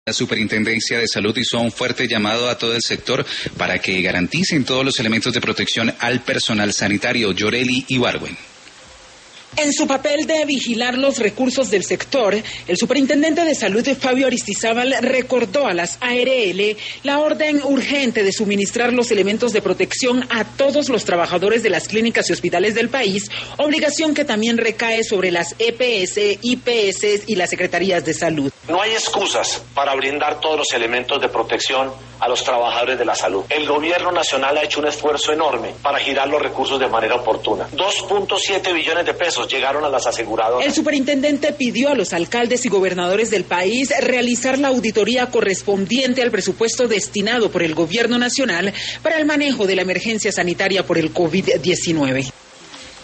La Superintendencia de Salud hizo un fuerte llamado a todo el sector para que garanticen todos los elementos de protección al personal sanitario. Yoreli Ibargüen. En su papel de vigilar los recursos del sector, el superintendente de salud, Fabio Aristizábal, recordó a las ARL la orden urgente de suministrar los elementos de protección a todos los trabajadores de las clínicas y hospitales del país, obligación que también recae sobre las EPS, IPS y las secretarías de salud. No hay excusas para brindar todos los elementos de protección a los trabajadores de la salud. El gobierno nacional ha hecho un esfuerzo enorme para girar los recursos de manera oportuna. 2.7 billones de pesos llegaron a las aseguradoras. El superintendente pidió a los alcaldes y gobernadores del país realizar la auditoría correspondiente al presupuesto destinado por el gobierno nacional para el manejo de la emergencia sanitaria por el COVID-19.